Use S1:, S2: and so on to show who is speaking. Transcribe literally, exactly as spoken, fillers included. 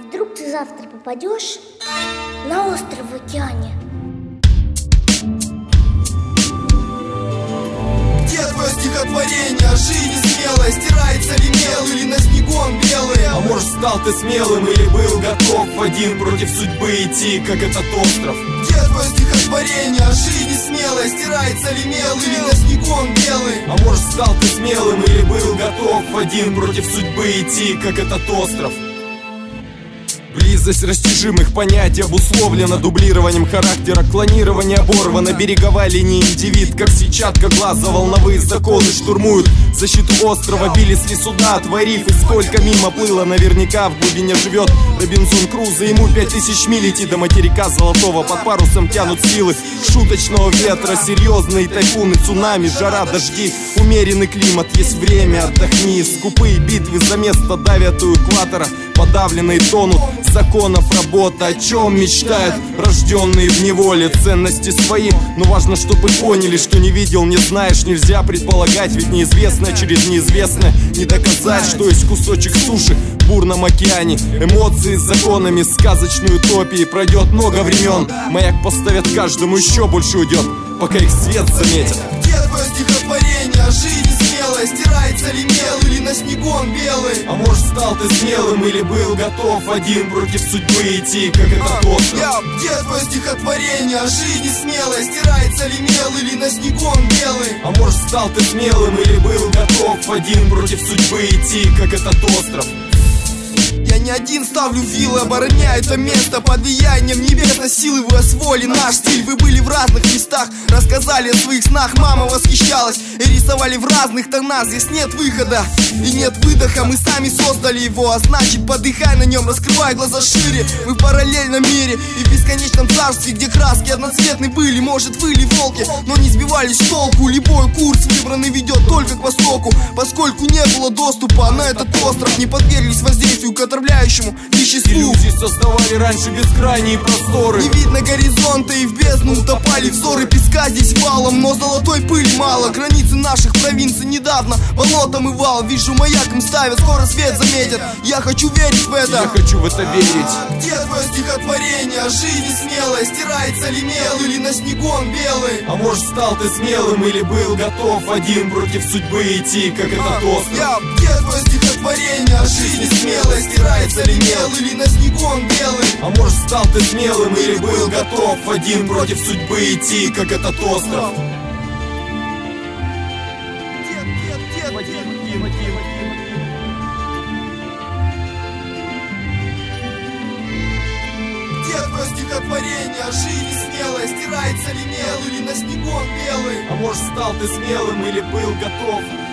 S1: вдруг ты завтра попадешь на остров в океане?
S2: Где твое стихотворение о жизни смелой? Стирается ли мел или на снегу он белый?
S3: А может, стал ты смелым или был готов один против судьбы идти, как этот остров?
S2: Где твое стихотворение о жизни смелой? Стирается ли мел или на снегу он белый?
S3: А может, стал ты смелым или был готов один против судьбы идти, как этот остров? Близость растяжимых понятий обусловлена дублированием характера, клонирование оборвано, береговая линия индивид, как сетчатка глаза, волновые законы штурмуют защиту острова, бились ли суда, отворив, и сколько мимо плыло, наверняка в глубине живет Робинзон Крузо, ему пять тысяч миль идти до материка золотого, под парусом тянут силы шуточного ветра, серьезные тайфуны, цунами, жара, дожди, умеренный климат, есть время, отдохни, скупые битвы за место давят у экватора, подавленные тонут, законов работа, о чем мечтают рожденные в неволе, ценности свои, но важно, чтобы поняли, что не видел, не знаешь, нельзя предполагать, ведь неизвестное через неизвестное не доказать, что есть кусочек суши в бурном океане, эмоции с законами сказочной утопии, пройдет много времен, маяк поставят каждому, еще больше уйдет, пока их свет заметит.
S2: Где твое стихотворение о жизни смелой? Стирается ли мел или на снегу он белый?
S3: А может, стал ты смелым или был готов один против судьбы идти, как этот остров?
S2: Где твое стихотворение о жизни смелой? Стирается ли мел или на снегу он белый?
S3: А может, стал ты смелым или был готов один против судьбы идти, как этот остров?
S2: Я не один ставлю вилы, обороняю это место под влиянием небесной силы. Вы освоили наш стиль, вы были в разных местах, рассказали о своих снах, мама восхищалась и рисовали в разных тонах. Здесь нет выхода и нет выдоха, мы сами создали его, а значит подыхай на нем, раскрывай глаза шире. Мы в параллельном мире и в бесконечном царстве, где краски одноцветны были, может были волки, но не сбивались с толку. Любой курс выбранный ведет только к востоку, поскольку не было доступа на этот остров, не подверглись воздействию к отравляющему веществу.
S3: Иллюзии создавали раньше бескрайние просторы,
S2: не видно горизонта и в бездну утопали взоры песка здесь валом, но золотой пыли мало. Границы наших провинций недавно болотом и вал, вижу маяком ставят, скоро свет заметят. Я хочу верить в это,
S3: я хочу в это верить.
S2: Где твое стихотворение о жизни смелой? Стирается ли мел или на снегу он белый?
S3: А может, стал ты смелым или был готов один против судьбы идти, как этот остров?
S2: Где твое стихотворение о жизни смелой? Стирается ли мел или на снегу он белый?
S3: А может, стал ты смелым или был готов один против судьбы идти, как этот остров?
S2: Где твое стихотворение о жизни смелой? Стирается ли мел или на снегу он белый?
S3: А может, стал ты смелым или был готов